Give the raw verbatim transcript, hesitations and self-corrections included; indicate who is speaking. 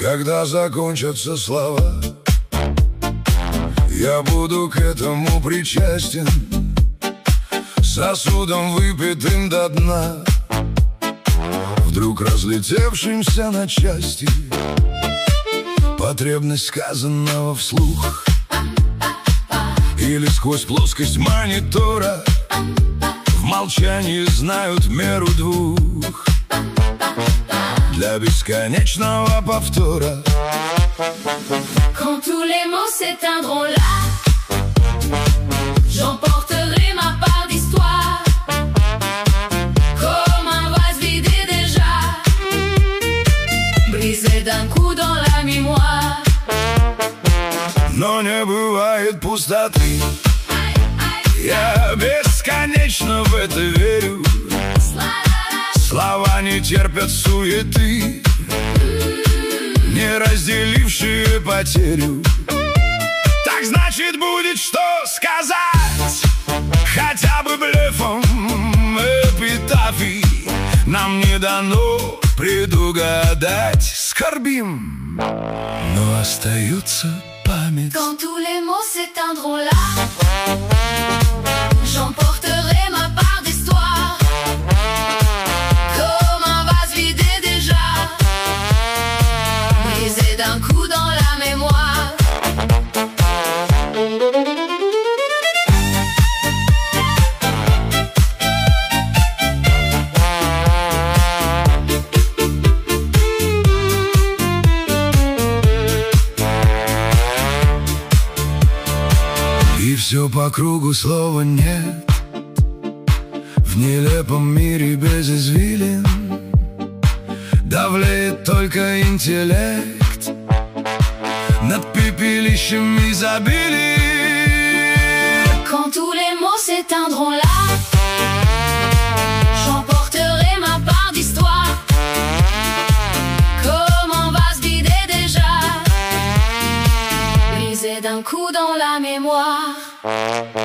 Speaker 1: Когда закончатся слова, я буду к этому причастен, сосудом выпитым до дна, вдруг разлетевшимся на части. Потребность сказанного вслух или сквозь плоскость монитора в молчании знают меру двух для бесконечного повтора.
Speaker 2: Quand tous les mots s'éteindront là, j'emporterai ma part d'histoire, comme un vase vidé déjà, brisé d'un coup dans la mémoire.
Speaker 1: Но не бывает пустоты, я бесконечно в это верю. Слова не терпят суеты, не разделившие потерю. Так значит будет что сказать, хотя бы блефом эпитафий нам не дано предугадать. Скорбим, но остается память.
Speaker 2: Quand tous les mots s'éteindront là, j'emporterai ma part d'histoire, comme un vase vidé déjà, brisé d'un coup dans la mémoire.
Speaker 1: И все по кругу, слова нет, в нелепом мире без извилин давлеет только интеллект над пепелищем изобилия.
Speaker 2: Quand tous les mots s'éteindront là, j'emporterai ma part d'histoire, comme un vase vidé déjà, brisé d'un coup dans la mémoire.